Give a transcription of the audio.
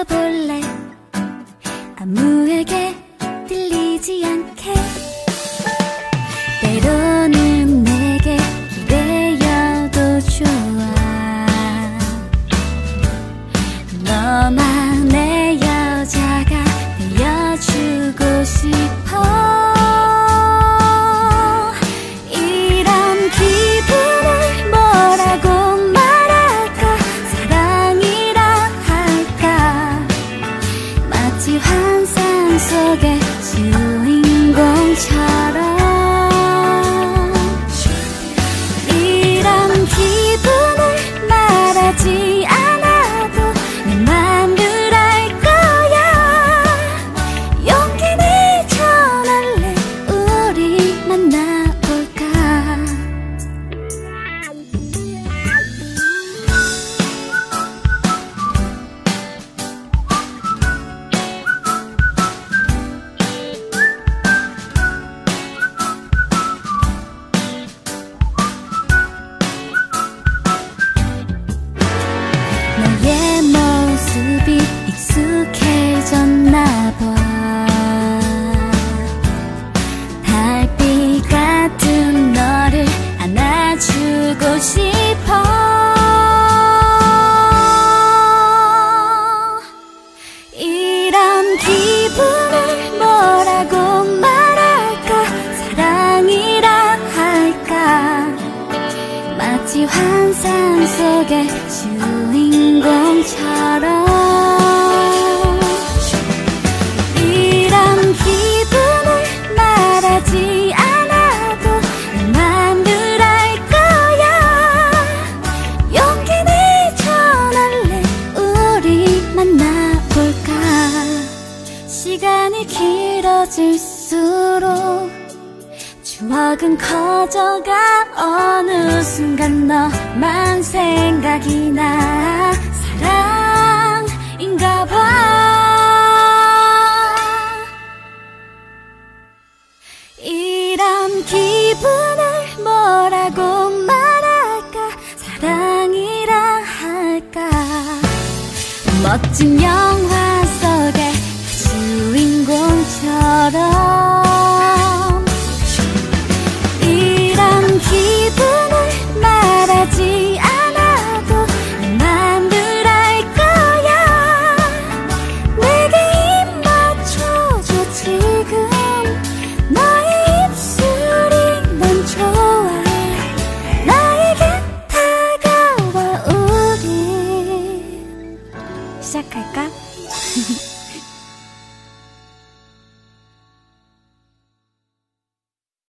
말해볼래. 아무에게 들리지 않게. 때로는 내게 기대어도 좋아. 너만 내 여자가 되어주고 싶어. 이런 기분을 뭐라고 말할까. 사랑이라 할까. 마치 환상 속의 주인공처럼. 이런 기분을 말하지 않아도 내 맘을 알 거야. 용기 내줘날래. 우리 만나볼까. 너의 모습이 익숙해졌나 봐. 달빛 같은 너를 안아주고 싶어. 이런 기분을 뭐라고 말할까. 사랑이라 할까. 마치 환상 속의 주인공처럼. 이런 기분을 말하지 않아도 내 맘을 알 거야. 용기 내줘날래. 우리 만나볼까. 시간이 길어질수록 추억은 커져가. 어느 순간 너만 생각이 나. 사랑인가 봐. 이런 기분을 뭐라고 말할까. 사랑이라 할까. 멋진 영화 속의 주인공처럼. 이런 기분을 말하지 않아도 내 맘을 알 거야. 내게 입 맞춰줘 지금. 너의 입술이 난 좋아. 나에게 다가와. 우리 시작할까?